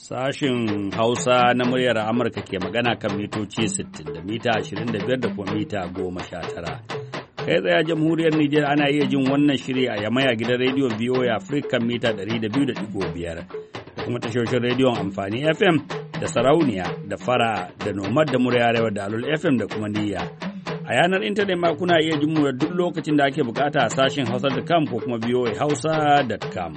Sashin Hausa na muryar Amurka ke magana kan mitoci 60 da mita 25 da kuma mita 19. Kai tsaye jamhuriyar Nijar ana iya jin wannan shiri a Yamaya gidan rediyon VOA Africa mita 200.5 da kuma tashoshin rediyon amfani FM da Sarauniya da Fara da Nomad da Murya Arewa da Alul FM da kuma Niyya. A yanar intanet ma kuna iya jin mu duk lokacin da ake bukata a sashin hausa.com ko kuma voahausa.com.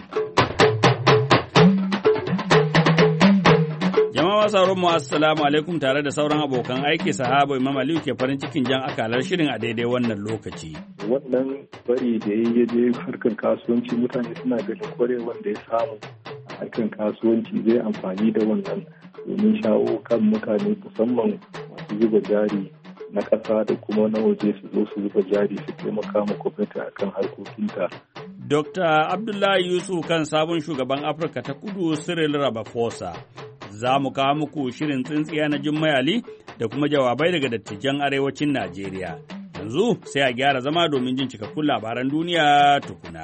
Jama'a sauran mu assalamu alaikum tare da sauran abokan aiki sahaba Imam Aliyu ke farin cikin jan akalar shirin a daidai wannan lokaci. Wannan bari da ya je harkar kasuwanci mutane suna ganin kwarewar da ya samu a harkar kasuwanci zai amfani da wannan domin shawo kan mutane musamman masu zuba jari na ƙasa da kuma na waje su zo su zuba jari su taimaka ma gwamnati akan harkokinta. Dr. Abdullahi Yusuf kan sabon shugaban Afirka ta Kudu Cyril Ramaphosa. Za mu kawo muku shirin tsintsiya na Jummai Ali da kuma jawabai daga dattijan arewacin Najeriya. Yanzu sai a gyara zama domin jin cikakkun labaran duniya tukuna.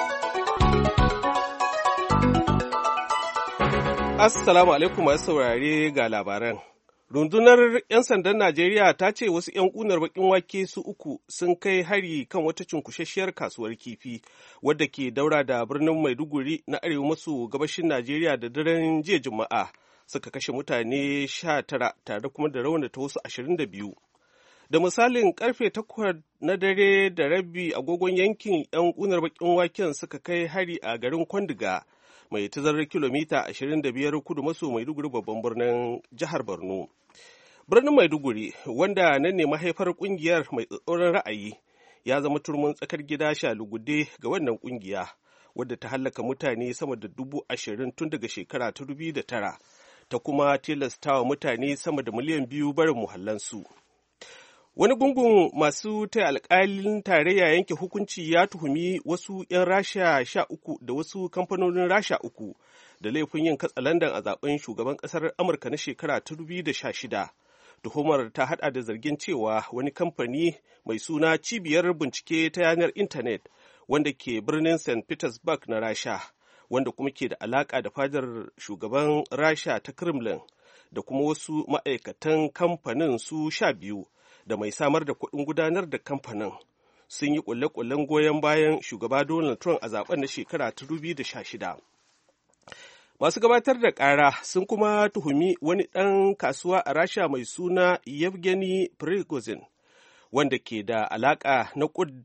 Assalamu alaikum masu saurare ga labaran. Rundunar 'yan sandan Najeriya ta ce wasu 'yan ƙunar baƙin wake su uku sun kai hari kan wata cunkushasshiyar kasuwar kifi wadda ke daura da birnin Maiduguri na arewa maso gabashin Najeriya da daren jiya Juma'a. Suka kashe mutane 19 tare kuma da raunata wasu 22. Da misalin karfe 8 na dare da rabi agogon yankin 'yan ƙunar baƙin waken suka kai hari a garin Kwandiga mai tazarar kilomita 25 kudu maso Maiduguri babban birnin jihar Borno. Birnin Maiduguri, wanda nan ne mahaifar kungiyar mai tsatsauran ra'ayi, ya zama turmin tsakar gida shalugude ga wannan kungiya, wadda ta hallaka mutane sama da 20,000 tun daga shekara ta 2009, ta kuma tilastawa mutane sama da miliyan 2 barin muhallansu. Wani gungun masu taya alƙalin tarayya yanke hukunci ya tuhumi wasu 'yan Rasha 13 da wasu kamfanonin Rasha 3 da laifin yin katsalandan a zaben shugaban ƙasar Amurka na shekara ta 2016. Tuhumar ta hada da zargin cewa wani kamfani mai suna Cibiyar Bincike ta Yanar Intanet wanda ke birnin St. Petersburg na Rasha, wanda kuma ke da alaƙa da fadar shugaban Rasha ta Kremlin da kuma wasu ma'aikatan kamfanin su 12 da mai samar da kuɗin gudanar da kamfanin sun yi ƙulle-ƙullen goyon bayan shugaba Donald Trump a zaben na shekara ta 2016. Masu gabatar da ƙara sun kuma tuhumi wani ɗan kasuwa a Rasha mai suna Yevgeny Prigozhin, wanda ke da alaƙa na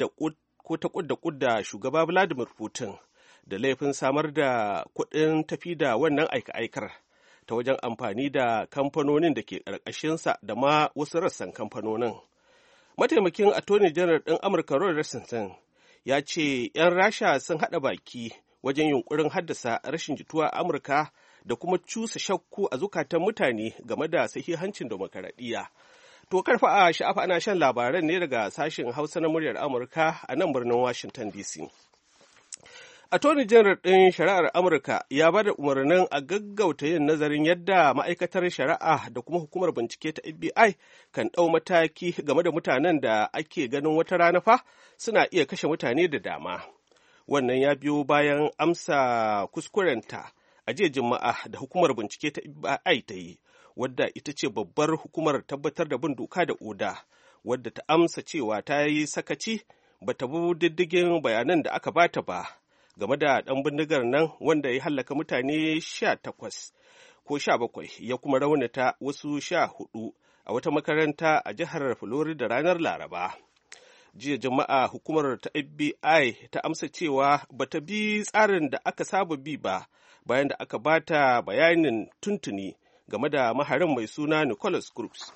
ƙudda shugaba Vladimir Putin da laifin samar da kuɗin tafi da wannan aika-aikar ta wajen amfani da kamfanonin da ke ƙarƙashinsa da ma wasu rassan kamfanonin. Mataimakin Attorney General ɗin Amurka Rod Rosenstein ya ce 'yan Rasha sun haɗa baki wajen yunkurin haddasa rashin jituwa a Amurka da kuma cusa shakku a zukatan mutane game da sahihancin demokaradiyya. To karfa a sha'afa ana shan labaran ne daga sashen Hausa na muryar Amurka a nan birnin Washington DC. Attorney General ɗin Shari'ar Amurka ya ba da umarnin a gaggauta yin nazarin yadda ma'aikatar shari'a da kuma hukumar bincike ta FBI kan ɗau mataki game da mutanen da ake ganin wata rana fa suna iya kashe mutane da dama. Wannan ya biyo bayan amsa kuskurenta a jiya Juma'a da hukumar bincike ta FBI ta yi, wadda ita ce babbar hukumar tabbatar da bin doka da oda, wadda ta amsa cewa ta yi sakaci ba ta bi diddigin bayanan da aka bata ba game da ɗan bindigar nan wanda ya hallaka mutane 18 ko 17 ya kuma raunata wasu 14 a wata makaranta a jihar Florida ranar Laraba. Jiya Juma'a hukumar ta FBI ta amsa cewa bata bi tsarin da aka saba bi ba bayan da aka bata bayanin tuntuni game da maharin mai suna Nicholas Cruz.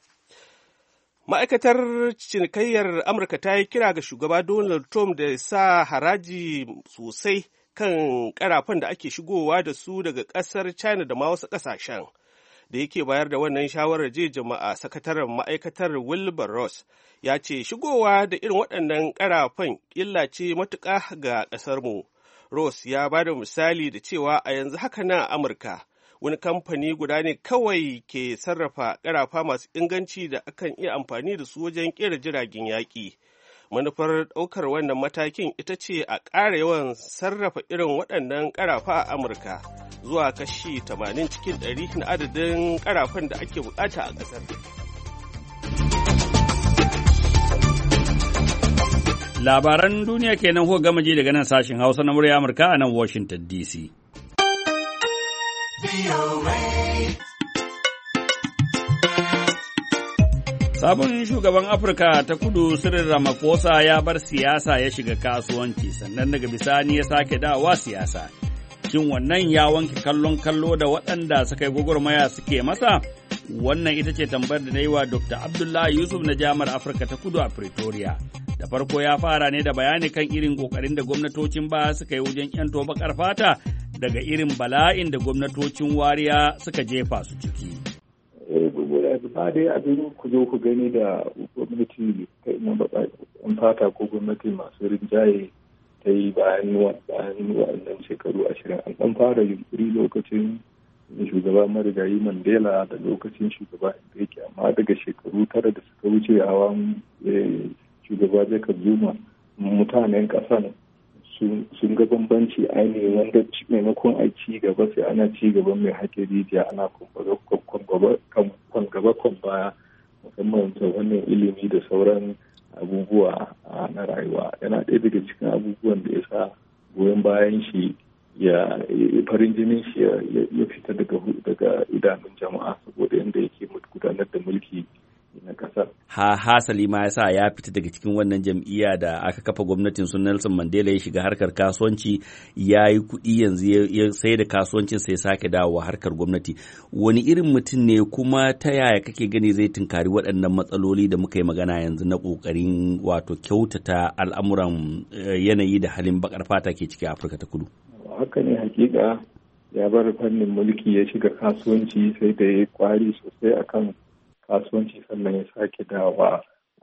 Ma'aikatar cinikayyar Amurka ta yi kira ga shugaba Donald Trump da ya sa haraji sosai kan karafan da ake shigowa da su daga ƙasar China da ma wasu ƙasashen. Da yake bayar da wannan shawarar jiya Juma'a, sakataren ma'aikatar Wilbur Ross ya ce shigowa da irin waɗannan karafan illa ce matuƙa ga ƙasarmu. Ross ya ba da misali da cewa a yanzu haka na Amurka wani kamfani guda ne kawai ke sarrafa ƙarafa masu inganci da akan iya amfani da su wajen ƙera jiragen yaƙi. manufar ɗaukar wannan matakin ita ce a ƙara yawan sarrafa irin waɗannan ƙarafa a Amurka zuwa kashi 80 cikin 100 na adadin ƙarafan da ake buƙata a ƙasar. Labaran duniya kenan ko gama ji daga nan sashen Hausa na murya Amurka a nan Washington DC. Sabon shugaban Afirka ta Kudu Cyril Ramaphosa ya bar siyasa ya shiga kasuwanci sannan daga bisani ya sake dawowa siyasa. Shin wannan ya wanke kallo da waɗanda suka yi gwagwarmaya suke masa? Wannan ita ce tambayar da na yi wa Dr. Abdullahi Yusuf na Jami'ar Afirka ta Kudu a Pretoria. Da farko ya fara ne da bayani kan irin ƙoƙarin da gwamnatocin baya suka yi wajen ƴanto baƙar fata daga irin bala'in da gwamnatocin wariya suka jefa su ciki. Ba dai abin ku zo ku gani da gwamnati na baƙaƙen fata ko gwamnati masu rinjaye ta yi bayan waɗannan shekaru 20. An ɗan fara yunkuri lokacin shugaba marigayi Mandela da lokacin shugaba Mbeki, amma daga shekaru 9 da suka wuce hawan shugaba Jacob Zuma, mutanen ƙasan sun ga bambanci ainihin wanda maimakon a ci gaba sai ana ci gaba mai haƙe rijiya ana kwan gaba kwan baya, musamman ta wannan ilimi da sauran abubuwa na rayuwa. Yana ɗaya daga cikin abubuwan da ya sa goyon bayan shi ya farin jinin shi ya fita daga idanun jama'a saboda yadda yake gudanar da mulki na kasar. Hasali ma ya sa ya fita daga cikin wannan jam'iyya da aka kafa gwamnatin su Nelson Mandela ya shiga harkar kasuwanci, ya yi kuɗi yanzu ya sai da kasuwancin sai sake dawowa harkar gwamnati. Wani irin mutum ne kuma ta yaya kake gani zai tunkari waɗannan matsaloli da muka yi magana yanzu na ƙoƙarin wato kyautata al'amuran yanayi da halin baƙar fata ke ciki a Afirka ta Kudu? Haka ne, hakika ya bar fannin mulki ya shiga kasuwanci sai da ya kwari sosai akan kasuwanci sannan ya sake dawa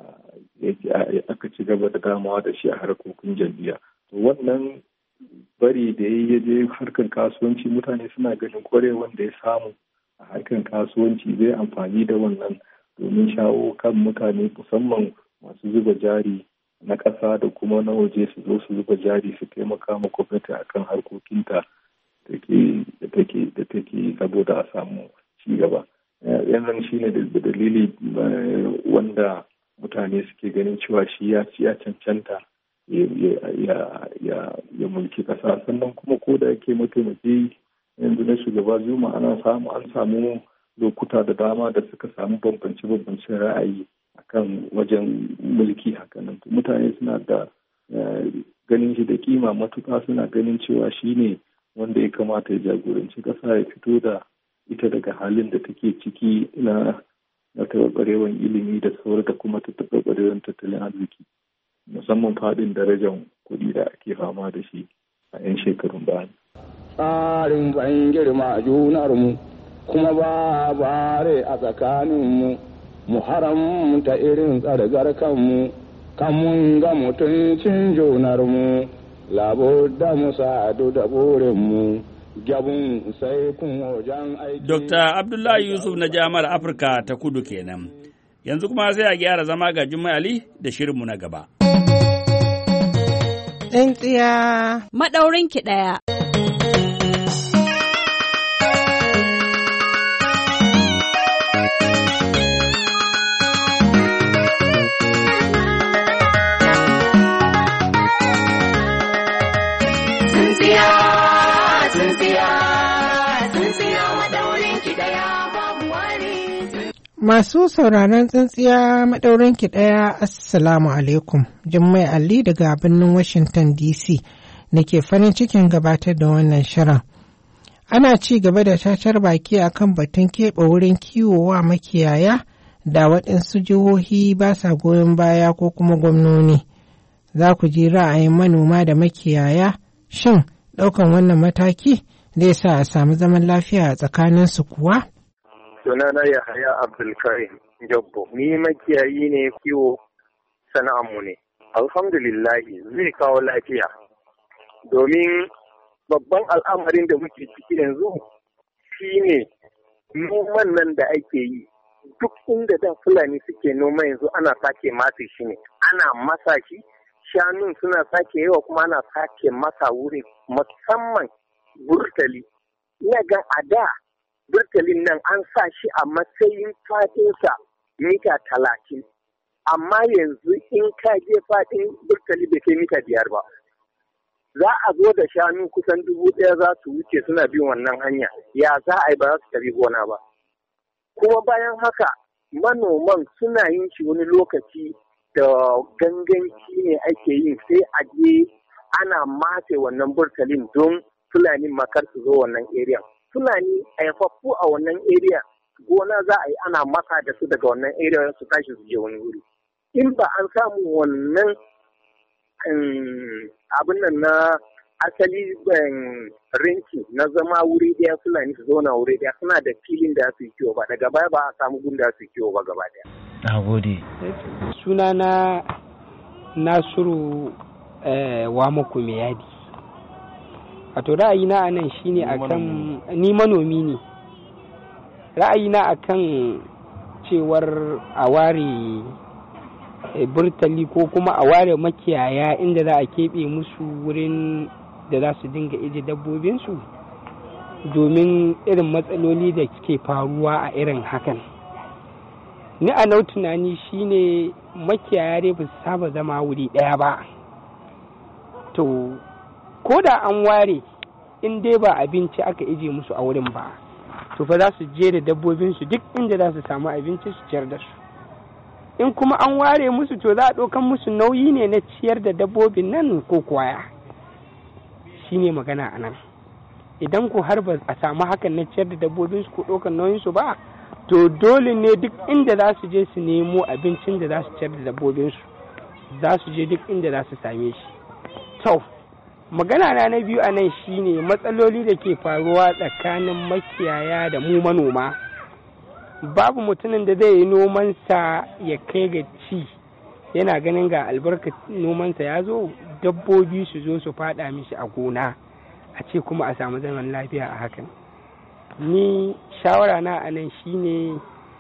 aka ci gaba da damawa da shi a harkokin jam'iyya. Wannan bari da ya je harkar kasuwanci, mutane suna ganin kwarewar da ya samu a harkar kasuwanci zai amfani da wannan domin shawo kan mutane musamman masu zuba jari na ƙasa da kuma na waje su zo su zuba jari su taimaka ma gwamnati akan harkokinta da take saboda a samu ci gaba. Yanzu shi ne da dalili wanda mutane suke ganin cewa shi ya cancanta ya mulki ƙasa. Sannan kuma ko da yake mataimaki yanzu na shugaba Zuma an samu lokuta da dama da suka samu bambance-bambancen ra'ayi akan wajen mulki hakanan. Mutane suna da ganin shi da kima matuƙa, suna ganin cewa shi ne wanda ya kamata ya jagoranci ƙasa ya fito da ita daga halin da take ciki na taɓarɓarewar ilimi da sauran da kuma taɓarɓarewar tattalin arziki, musamman faɗin darajar kuɗi da ake fama da shi a 'yan shekarun baya. Tsarin ban girma junarmu kuma ba bare a tsakaninmu, mu haramta irin tsargar kanmu, kan mun ga mutuncin junarmu, labudda mu sadu da burinmu. Dr. Abdullahi Yusuf na Jami'ar Afirka ta Kudu kenan. Yanzu kuma sai a gyara zama ga Jummai Ali da shirinmu na gaba. Tsintsiya maɗaurinki ɗaya. Masu sauraron tsintsiya maɗaurinki ɗaya, Assalamu alaikum. Jummai Ali daga birnin Washington DC nake farin cikin gabatar da wannan shirin. Ana ci gaba da cacar baki akan batun keɓe wurin kiwo wa makiyaya da waɗansu jihohi ba sa goyon baya ko kuma gwamnoni. Za ku ji ra'ayin manoma da makiyaya, shin ɗaukan wannan mataki zai sa a samu zaman lafiya a tsakaninsu kuwa? Sunana Yahaya Abdulkarim Jabbo, ni makiyayi ne, kiwo sana'armu ne. Alhamdulillahi zai kawo lafiya, domin babban al'amarin da muke ciki yanzu shi ne noman nan da ake yi duk inda da Fulani suke noma yanzu ana sake matse shi ne, ana masa shi, shanun suna sake yawa kuma ana sake masa wuri musamman burtali. Ina ga a da burtalin nan an sa shi a matsayin fatinsa mita 30, amma yanzu in ka je fatin burtali bai kai mita 5 ba. Za a zo da shanu kusan 1,000 za su wuce suna bin wannan hanya, ya za a yi ba za su tafi gona ba. Kuma bayan haka manoman suna yin shi wani lokaci da ganganci ne ake yin, sai a je ana matse wannan burtalin don Fulani makar su zo wannan area. Fulani haifaffu a wannan area gona za a yi ana masa da su daga wannan area su tashi su je wani wuri. In ba an samu wannan abin nan na asali rinki na zama wuri daya Fulani su zauna wuri daya, suna da filin da su yi kiwo ba, daga baya ba a samu gun da su yi kiwo ba gaba daya. Na gode. Sunana Nasiru Wamako mai yadi. Wato ra'ayina a nan shine akan ni manomi ne. Ra'ayina akan cewar a ware burtali ko kuma a ware makiyaya inda za a keɓe musu wurin da za su dinga ije dabbobinsu domin irin matsaloli da suke faruwa a irin hakan. Ni a nau tunani shine makiyaya dai ba su saba zama wuri ɗaya ba. To, ko da an ware in dai ba abinci aka ije musu a wurin ba, to fa za su je da dabbobinsu duk inda za su samu abinci su ciyar da su. In kuma an ware musu to za a ɗaukan musu nauyi ne na ciyar da dabbobin nan ko kwaya. Shi ne magana a nan. Idan ko har ba a samu hakan na ciyar da dabbobinsu ko ɗaukan nauyinsu ba, to dole ne duk inda za su je su nemo abincin da za su ciyar da dabbobinsu, za su je duk inda za su same shi. To, magana na biyu a nan shi ne matsaloli da ke faruwa tsakanin makiyaya da mu manoma. Babu mutumin da zai yi nomansa ya kai ga ci yana ganin ga albarkacin nomansa ya zo, dabbobi su zo su fada mishi a gona a ce kuma a samu zaman lafiya a hakan. Ni shawara na a nan shine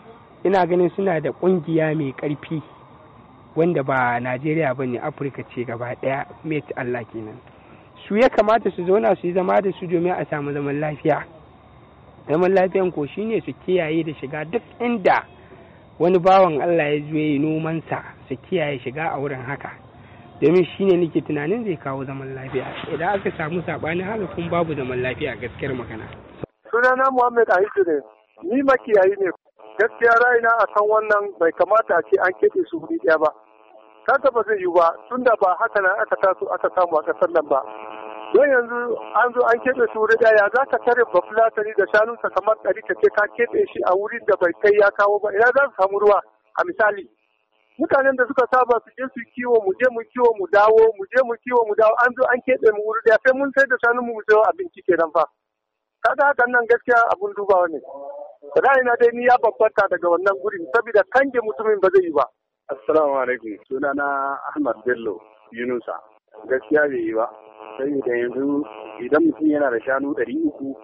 ina ganin suna da kungiya mai karfi wanda ba Najeriya ba ne, Afirka ce gaba daya, met Allah kenan. Su ya kamata su zauna su yi zama da su domin a samu zaman lafiya. Zaman lafiyan ko shine su kiyaye da shiga duk inda wani bawan Allah ya zo yi nomansa, su kiyaye shiga a wurin haka, domin shine nake tunanin zai kawo zaman lafiya. Idan aka samu saɓanin haka kuma babu zaman lafiya, gaskiyar magana. Sunana Muhammad Aisha ne, ni makiyayi ne. Gaskiya ra'ayina a kan wannan bai kamata a ce an keɓe su wuri ɗaya ba. Kanta ba zai yiwu ba, tunda ba haka nan aka taso aka samu a ƙasar nan ba. Don yanzu an zo an keɓe su wuri ɗaya, za ka tare bafulatani da shanunsa kamar 100 ka ce ka keɓe shi a wurin da bai kai ya kawo ba, ina za su samu ruwa a misali. Mutanen da suka saba su je su kiwo mu je mu kiwo mu dawo, mu je mu kiwo mu dawo, an zo an keɓe mu wuri ɗaya, sai mun sai da shanun mu sayo abinci kenan fa. Kaga hakan nan gaskiya abun dubawa ne. Ra'ayina dai ni ya babbanta daga wannan gurin saboda kange mutumin ba zai yi ba. Assalamu alaikum. Sunana Ahmad Bello Yunusa. Gaskiya bai yi ba. Sai da yanzu idan mutum yana da shanu 300,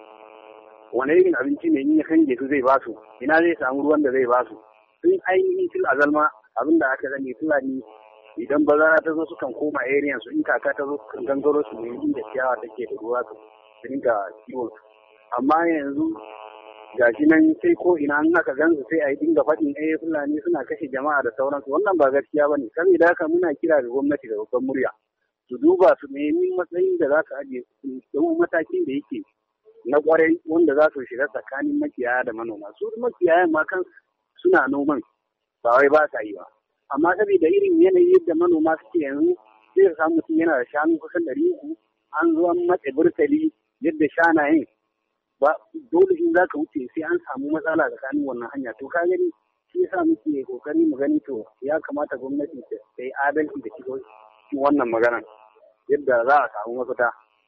wani irin abinci ne in ya kange su zai basu? Ina zai samu ruwan da zai basu? Sun ainihin fil azalma abin da aka gani Fulani idan bazara ta zo sukan koma area su, in kaka ta zo kan gangaro su ne inda ciyawa take da ruwa su dinga kiwon su. Amma yanzu gashi nan sai ko ina an aka gansu sai a yi dinga faɗin Fulani suna kashe jama'a da sauransu, wannan ba gaskiya bane. Saboda haka muna kira ga gwamnati da babban murya su duba su nemi matsayin da za su ajiye su matakin da yake na kwarai wanda za su shiga tsakanin makiyaya da manoma. Su makiyayan ma kan suna noman ba wai ba sa yi ba, amma saboda irin yanayi yadda manoma suke yanzu sai ka samu mutum yana da shanu kusan 300, an zo an matse burtali yadda shanayen ba dole in za ka wuce sai an samu matsala tsakanin wannan hanya. To ka gani shi yasa muke kokari mu gani to ya kamata gwamnati ta yi adalci da cikin wannan magana yadda za a samu mafita.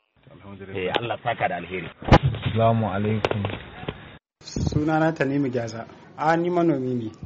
Allah saka da alheri. Assalamu alaikum. Sunana Tanimu Gyaza. Ni manomi ne.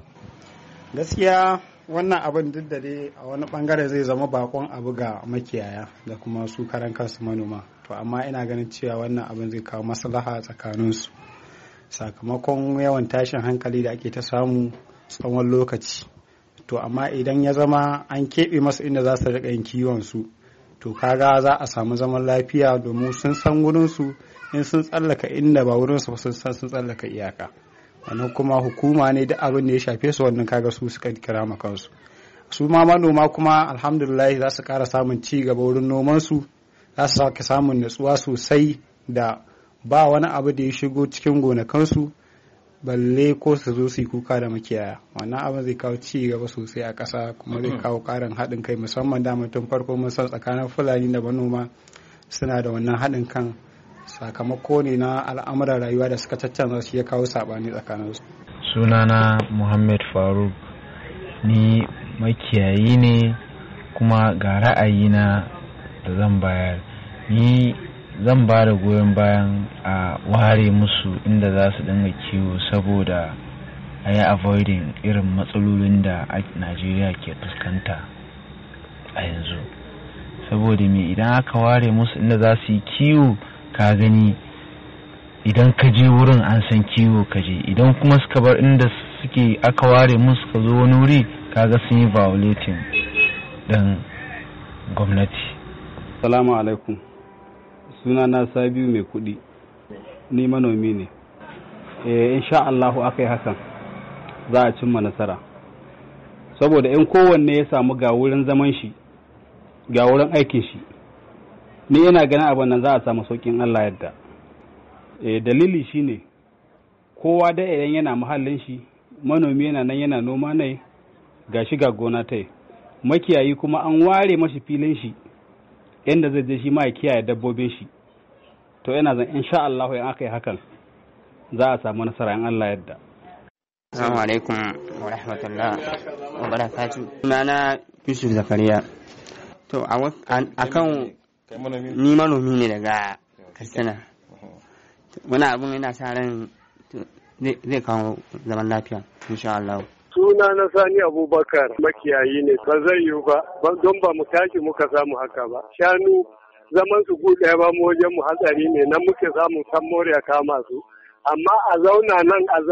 Gaskiya wannan abin duk da dai a wani bangare zai zama bakon abu ga makiyaya da kuma su karan kansu manoma. To amma ina ganin cewa wannan abin zai kawo maslaha tsakaninsu. sakamakon yawan tashin hankali da ake ta samu tsawon lokaci. To amma idan ya zama an keɓe masu inda za su riƙa yin kiwon su, to kaga za a samu zaman lafiya domin sun san wurinsu, in sun tsallaka inda ba wurinsu ba sun san sun tsallaka iyaka. Wannan kuma hukuma ne duk abin da ya shafe su, wannan kaga su suka kira ma kansu. Su ma manoma kuma alhamdulillah za su ƙara samun ci gaba wurin nomansu, za su sake samun natsuwa sosai da ba wani abu da ya shigo cikin gonakansu balle ko su zo su yi kuka da makiyaya. Wannan abin zai kawo ci gaba sosai a ƙasa, kuma zai kawo ƙarin haɗin kai, musamman da tun farko mun san tsakanin Fulani da manoma suna da wannan haɗin kan, sakamako ne na al'amuran rayuwa da suka caccanza shi ya kawo saɓani tsakaninsu. Sunana Muhammad Faruk, ni makiyayi ne kuma ga ra'ayina da zan bayar. Ni zan ba da goyon bayan a ware musu inda za su dinga kiwo, saboda a yi avoiding irin matsalolin da Najeriya ke fuskanta a yanzu. Saboda me, idan aka ware musu inda za su yi kiwo, ka gani idan ka je wurin an san kiwo ka je, idan kuma suka bar inda suke aka ware musu ka zo wani wuri, kaga sun yi violating ɗin gwamnati. Salamu alaikum, suna na Sabiu mai kuɗi, ni manomi ne. Insha Allahu aka yi hakan za a cimma nasara, saboda in kowanne ya samu ga wurin zaman shi ga wurin aikin shi, ni yana ganin abin nan za a samu saukin Allah yadda. Dalili shine kowa da idan yana mahallin shi, manomi yana nan yana noma ne, ga shi ga gona ta, makiyayi kuma an ware mashi filin shi inda zai je shi ma ya kiyaye dabbobin shi. To yana zan insha Allah in aka yi hakan za a samu nasara in Allah yadda. Assalamu alaikum wa rahmatullah wa barakatuh. Sunana Yusuf Zakariya. To akan ni manomi ne daga Katsina. Wani abun yana sa ran zai kawo zaman lafiya insha Allah. Suna na Sani Abubakar, makiyayi ne, ba zai yiwu ba don ba mu tashi muka samu haka ba. Shanu zaman su gu ɗaya ba mu wajen mu hatsari ne, nan muke samun san moriya kama su. Amma a zauna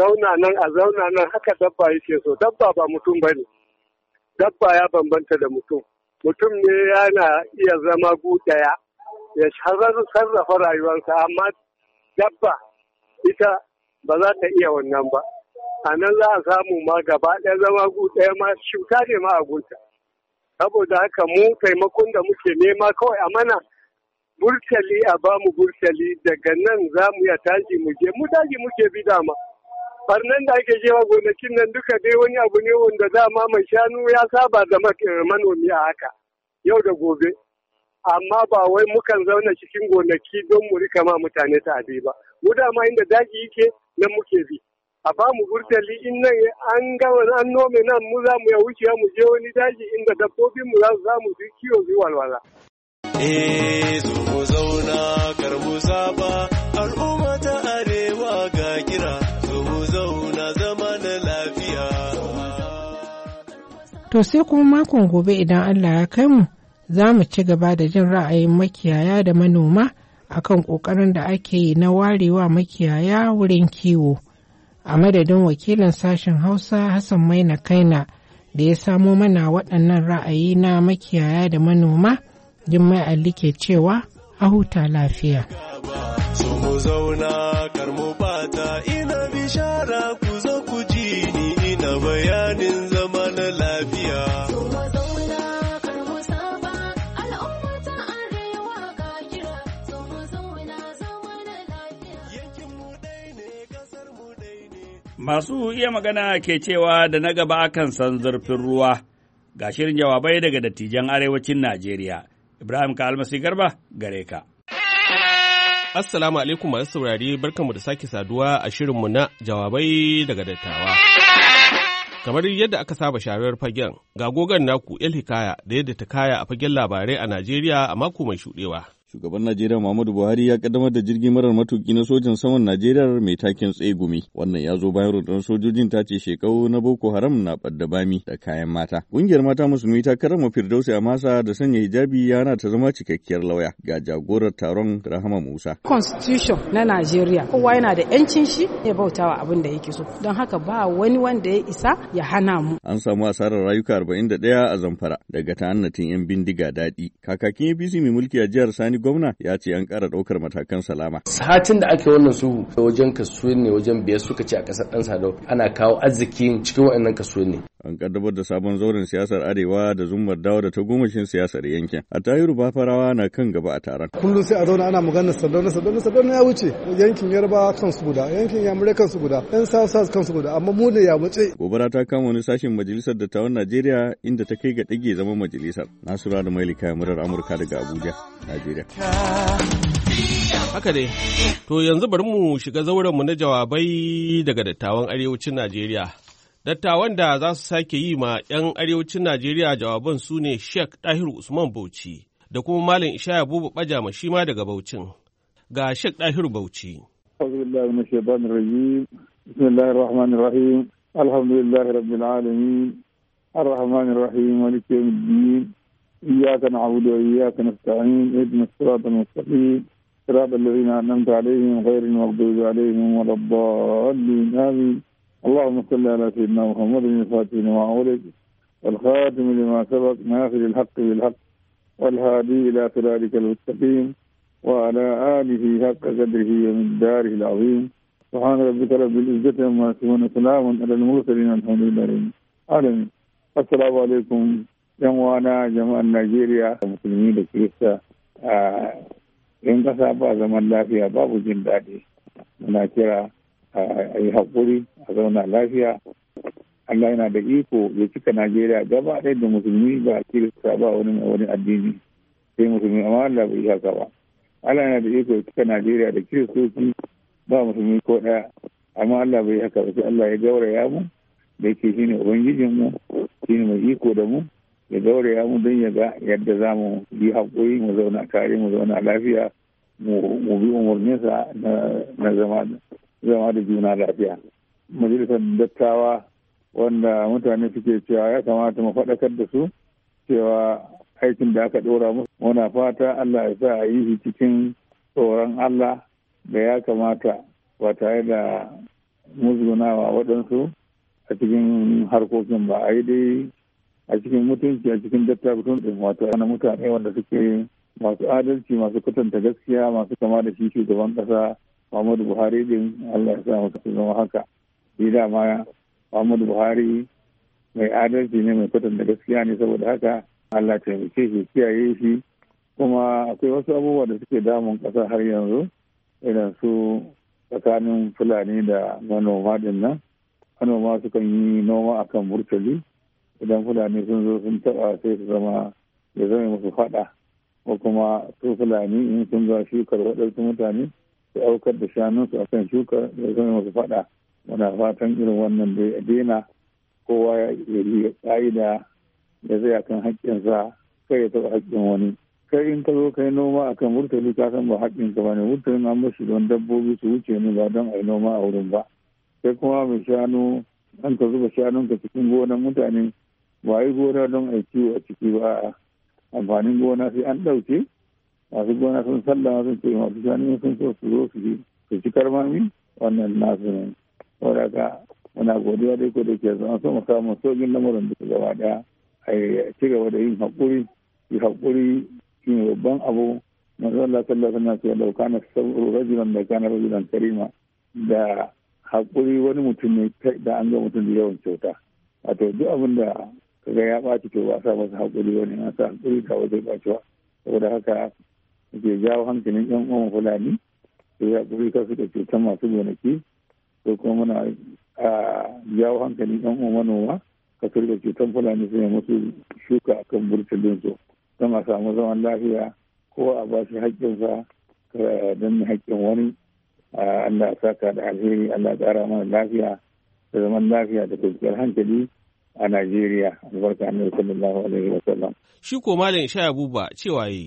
nan haka dabba yake so. Dabba ba mutum bane. Dabba ya bambanta da mutum. Mutum ne yana iya zama gu ɗaya ya sarrafa rayuwarsa, amma dabba ita ba za ta iya wannan ba. A nan za a samu ma gaba ɗaya zama gu ɗaya ma shuka ne ma a gunta. Saboda haka mu taimakon da muke nema kawai a mana burtali, a ba mu burtali, daga nan za mu ya tashi mu je, mu tashi muke bi dama. Barnan da ake jewa gonakin nan duka dai wani abu ne wanda dama mai shanu ya saba da manomi a haka yau da gobe. Amma ba wai mukan zauna cikin gonaki don mu rika ma mutane ta'adi ba. Mu dama inda daji yake nan muke bi. A ba mu burtali in nan an gawa an nome nan mu za mu ya wuce mu je wani daji inda dabbobin mu za su samu su kiwo su walwala. Zo mu zauna kar mu saba, al'umma ta arewa ga kira, zo mu zauna zama na lafiya. To sai kuma makon gobe idan Allah ya kai mu, za mu ci gaba da jin ra'ayin makiyaya da manoma akan ƙoƙarin da ake yi na warewa makiyaya wurin kiwo. A madadin wakilin sashen Hausa Hassan Maina Kaina da ya samo mana waɗannan ra'ayi na makiyaya da manoma, Jummai Ali ke cewa a huta lafiya. So mu zauna kar mu bata, ina bishara ku zo ku ji ni, ina bayanin zama na lafiya. Masu iya magana ke cewa da na gaba akan san zurfin ruwa, ga shirin jawabai daga dattijan arewacin Najeriya. Ibrahim Kalmasi Garba gare ka. Assalamu alaikum masu saurari, barkanmu da sake saduwa a shirinmu na jawabai daga dattawa. Kamar yadda aka saba sharar fagen, ga gogon naku El Hikaya da yadda ta kaya a fagen labarai a Najeriya a mako mai shuɗewa. Shugaban Najeriya Muhammadu Buhari ya kaddamar da jirgin marar matuki na sojan saman Najeriya mai taken tsegumi. Wannan ya zo bayan rundunar sojojin ta ce shekau na Boko Haram na ɓadda bami da kayan mata. Ƙungiyar mata musulmi ta karrama Firdausi Amasa da sanya hijabi yana ta zama cikakkiyar lauya. Ga jagorar taron Rahama Musa. Constitution na Najeriya kowa yana da 'yancin shi ya bautawa abin da yake so. Don haka ba wani wanda ya isa ya hana mu. An samu asarar rayuka 41 a Zamfara daga ta'annatin 'yan bindiga daɗi. Kakakin APC mai mulki a jihar Sani gwamna ya ce an ƙara ɗaukar matakan salama. Satin da ake wannan sulhu wajen kasuwa ne wajen biyar suka ce a ƙasar ɗan Sadau ana kawo arzikin cikin waɗannan kasuwa ne. An kaddamar da sabon zauren siyasar Arewa da zummar dawo da tagomashin siyasar yankin. A Tahiru Bafarawa na kan gaba a taron. Kullum sai a zauna ana maganar Sardauna ya wuce. Yankin Yarbawa kansu guda, yankin Yamurai kansu guda, ɗan South kansu guda, amma mu ne ya wuce. Gobara ta kama wani sashen majalisar dattawan Najeriya inda ta kai ga ɗage zaman majalisar. Nasura da Mailika murar Amurka daga Abuja, Najeriya. Haka dai, to yanzu bari mu shiga zaurenmu na jawabai daga dattawan arewacin Najeriya. Dattawan da za su sake yi ma 'yan arewacin Najeriya jawaban su ne Sheikh Dahiru Usman Bauchi da kuma Malam Ishaya Bubu Bajama shi ma daga Baucin. Ga Sheikh Dahiru Bauchi. Bismillahirrahmanirrahim. Alhamdulillahi rabbil alamin. Arrahmanir rahim. Maliki yawmiddin. Iyyaka na'budu wa iyyaka nasta'in. Ihdinas siratal mustaqim. Siratal ladzina an'amta 'alaihim ghayril maghdubi 'alaihim waladdallin. Amin. اللهم صل على سيدنا محمد الفاتح لما أغلق والخاتم لما سبق ناصر الحق بالحق والهادي إلى صراطك المستقيم وعلى آله حق قدره ومقداره العظيم سبحان ربك رب العزة عما يصفون وسلام على المرسلين الحمد لله رب العالمين. السلام عليكم جمعنا جماعة نيجيريا المسلمين الكريستا in kasa ba zaman lafiya babu jin daɗi muna kira a yi haƙuri a zauna lafiya. Allah yana da iko ya cika Najeriya gaba ɗaya da musulmi ba kirista ba wani addini sai musulmi amma Allah bai yi haka ba. Allah yana da iko ya cika Najeriya da kiristoci ba musulmi ko ɗaya amma Allah bai yi haka ba sai Allah ya gauraya mu da yake shine ubangijin mu shine mai iko da mu ya gauraya mu don ya ga yadda za mu yi haƙuri mu zauna tare mu zauna lafiya mu bi umarninsa na zama da juna lafiya. Majalisar dattawa wanda mutane suke cewa ya kamata mu faɗakar da su cewa aikin da aka ɗora musu muna fata Allah ya sa a yi shi cikin tsoron Allah da ya kamata ba tare da musgunawa waɗansu a cikin harkokin ba a yi dai a cikin mutunci a cikin dattawa wato ana mutane wanda suke masu adalci masu kwatanta gaskiya masu kama da shi shugaban ƙasa Muhammadu Buhari din Allah ya sa maka su zama haka. Shi dama Muhammadu Buhari mai adalci ne mai kwatanta gaskiya ne saboda haka Allah taimake shi kiyaye shi kuma akwai wasu abubuwa da suke damun ƙasa har yanzu irin su tsakanin Fulani da manoma din nan. Manoma sukan yi noma akan burtali idan Fulani sun zo sun taɓa sai su zama ya zama musu faɗa ko kuma su Fulani in sun zo shukar waɗansu mutane su aukar da shanunsu a kan shuka da zama masu faɗa. Muna fatan irin wannan da ya daina kowa ya yi ƙa'ida da zai akan haƙƙinsa kai ya taɓa haƙƙin wani. Kai in ka zo kai noma akan murtali ka san ba haƙƙinka ba ne murtalin an mashi don dabbobi su wuce ne ba don a yi noma a wurin ba. Sai kuma mai shanu an ka zuba shanunka cikin gonan mutane ba a yi gona don a yi kiwo a ciki ba amfanin gona sai an ɗauke. Masu gona sun sallama sun ce masu shanu sun so su zo su ci karmami wannan nasu ne. Saboda ka muna godiya dai ko da ke zama so mu samu sojin lamarin da gaba daya a ci gaba da yin haƙuri. Yi haƙuri shi ne babban abu. Manzo Allah sallallahu alaihi wasallam ya dauka na sabru rajulan da kana rajulan karima da haƙuri wani mutum ne da an ga mutum da yawan kyauta. Wato duk abin da kaga ya ɓaci to ba sa masa haƙuri wani na sa haƙuri ka wajen ɓacewa. Saboda haka ke jawo hankalin yan uwan Fulani da ya kuri kasu da cutar masu gonaki ko kuma muna jawo hankalin yan uwan manoma kasu da cutar Fulani sai musu shuka akan burtulin su don a samu zaman lafiya ko a ba shi haƙƙinsa don haƙƙin wani. Allah saka da alheri Allah ƙara mana lafiya da zaman lafiya da kwanciyar hankali a Najeriya albarka annabi sallallahu alaihi wa sallam. Shi ko Malam Ishaya Buba cewa yi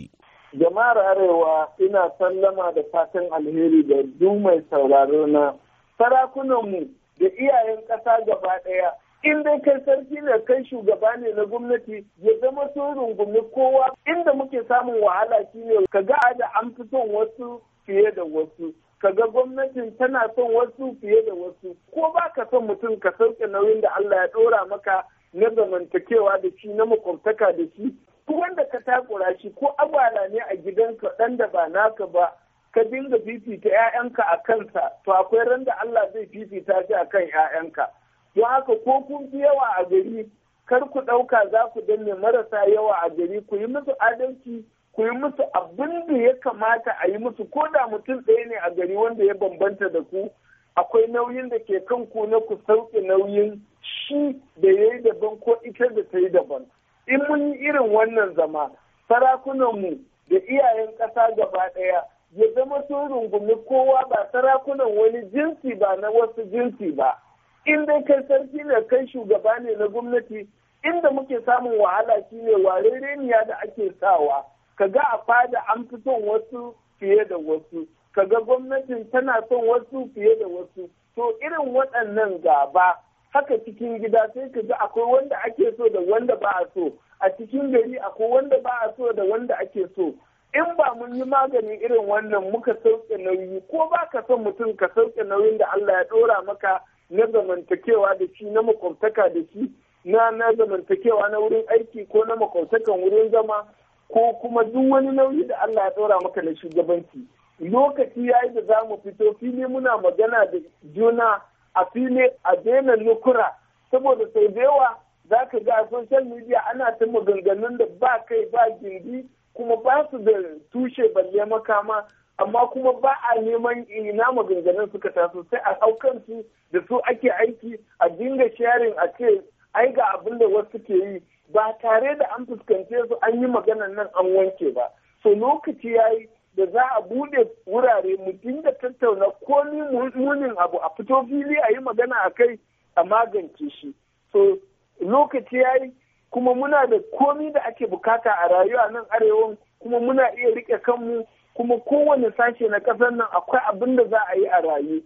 Jama'ar Arewa ina sallama da fatan alheri da duk mai sauraro na sarakunanmu da iyayen ƙasa gaba ɗaya. In dai kai sarki ne kai shugaba ne na gwamnati ya zama sun rungumi kowa inda muke samun wahala shine ka ga da an fi son wasu fiye da wasu. Kaga gwamnatin tana son wasu fiye da wasu ko ba ka son mutum ka sauke nauyin da Allah ya ɗora maka na zamantakewa da shi na makwabtaka da shi ko wanda ka takura shi ko agwala ne a gidanka ɗan da ba naka ba ka dinga fifita 'ya'yanka a kansa to akwai ran da Allah zai fifita shi a kan 'ya'yanka don haka ko kun fi yawa a gari kar ku ɗauka za ku danne marasa yawa a gari ku yi musu adalci ku yi musu abin da ya kamata a yi musu ko da mutum ɗaya ne a gari wanda ya bambanta da ku akwai nauyin da ke kan ku na ku sauke nauyin shi da ya yi daban ko ita da ta yi daban in mun yi irin wannan zama sarakunanmu da iyayen ƙasa gaba ɗaya ya zama sun rungumi kowa ba sarakunan wani jinsi ba na wasu jinsi ba in dai kai sarki ne kai shugaba ne na gwamnati inda muke samun wahala shine warereniya da ake sawa kaga a fada an fi son wasu fiye da wasu kaga gwamnatin tana son wasu fiye da wasu to irin waɗannan gaba haka cikin gida sai kaga akwai wanda ake so da wanda ba a so a cikin gari akwai wanda ba a so da wanda ake so in ba mun yi maganin irin wannan muka sauke nauyi ko ba ka son mutum ka sauke nauyin da Allah ya ɗora maka na zamantakewa da shi na makwabtaka da shi na zamantakewa na wurin aiki ko na makwabtakan wurin zama ko kuma duk wani nauyi da Allah ya ɗora maka na shugabanci lokaci ya yi da za mu fito fili muna magana da juna a fili a daina nukura saboda sau da yawa za ka ga a social media ana ta maganganun da ba kai ba gindi kuma ba su da tushe balle makama amma kuma ba a neman ina maganganun suka taso sai a haukan su da su ake aiki a dinga sharing a ce ai ga abin da wasu ke yi ba tare da an fuskance su an yi maganan nan an wanke ba so lokaci ya yi da za a bude wurare mu dinga tattauna komi munin abu a fito fili a yi magana a kai a magance shi so lokaci ya yi kuma muna da komi da ake bukata a rayuwa nan arewan kuma muna iya rike kanmu kuma kowane sashe na ƙasar nan akwai abin da za a yi a rayu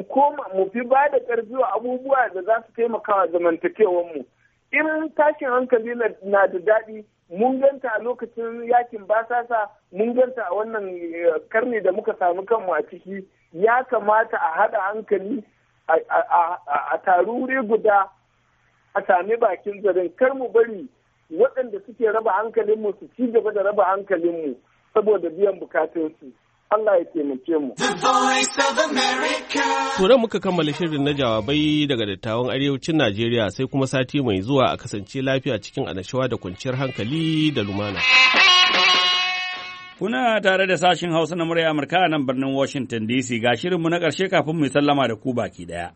mu fi ba da ƙarfi wa abubuwa da za su taimaka wa zamantakewanmu in tashin hankali na da daɗi mun ganta a lokacin yakin basasa mun ganta a wannan karni da muka samu kanmu a ciki ya kamata a haɗa hankali a taru wuri guda a sami bakin zarin kar mu bari waɗanda suke raba hankalinmu su ci gaba da raba hankalinmu saboda biyan bukatunsu. Allah ya taimake mu. Turan muka kammala shirin na jawabai daga dattawan arewacin Najeriya sai kuma sati mai zuwa a kasance lafiya cikin annashawa da kwanciyar hankali da lumana. Kuna tare da sashin Hausa na murya Amurka a nan birnin Washington DC ga shirinmu na ƙarshe kafin mu sallama da ku baki ɗaya.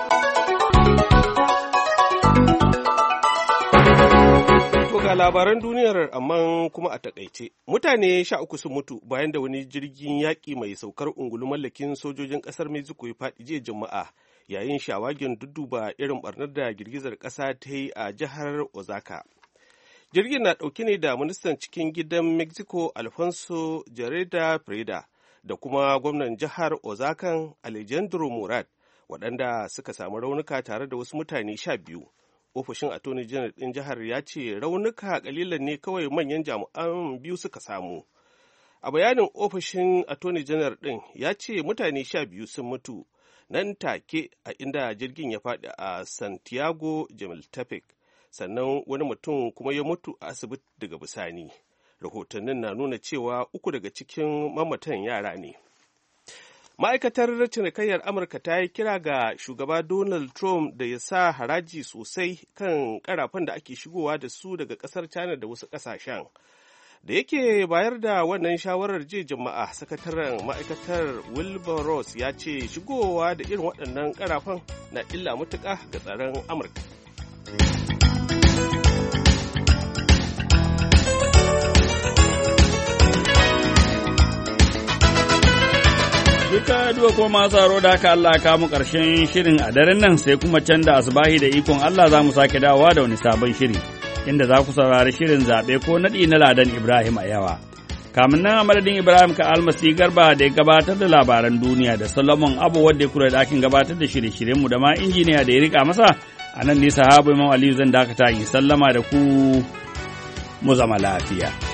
Ga labaran duniyar amma kuma a takaice. Mutane 13 sun mutu bayan da wani jirgin yaƙi mai saukar ungulu mallakin sojojin ƙasar Mexico ya faɗi jiya Juma'a yayin shawagin dudduba irin barnar da girgizar ƙasa ta yi a jihar Oaxaca. Jirgin na ɗauke ne da ministan cikin gidan Mexico Alfonso Jareda Preda da kuma gwamnan jihar Oaxaca Alejandro Murat waɗanda suka samu raunuka tare da wasu mutane 12. Ofishin Attorney General ɗin jihar ya ce raunuka kalilan ne kawai manyan jami'an biyu suka samu. A bayanin ofishin Attorney General ɗin ya ce mutane 12 sun mutu nan take a inda jirgin ya faɗi a Santiago Jamiltepec, sannan wani mutum kuma ya mutu a asibiti daga bisani. Rahotannin na nuna cewa 3 daga cikin mamatan yara ne. Ma'aikatar cinikayyar Amurka ta yi kira ga shugaba Donald Trump da ya sa haraji sosai kan karafan da ake shigowa da su daga ƙasar China da wasu ƙasashen. Da yake bayar da wannan shawarar jiya Juma'a, sakataren ma'aikatar Wilbur Ross ya ce shigowa da irin waɗannan karafan na illa matuƙa ga tsaron Amurka. Duka duka ko masu tsaro da haka Allah ka mu ƙarshen shirin a daren nan sai kuma can da asubahi da ikon Allah za mu sake dawowa da wani sabon shiri inda za ku saurari shirin zaɓe ko naɗi na Ladan Ibrahim a yawa. Kamin nan a madadin Ibrahim ka almasi garba da ya gabatar da labaran duniya da Solomon Abu wadda ya kula da ɗakin gabatar da shirye-shiryenmu da ma injiniya da ya rika masa, a nan ne sahabu Imam Aliyu zan dakata in sallama da ku mu zama lafiya.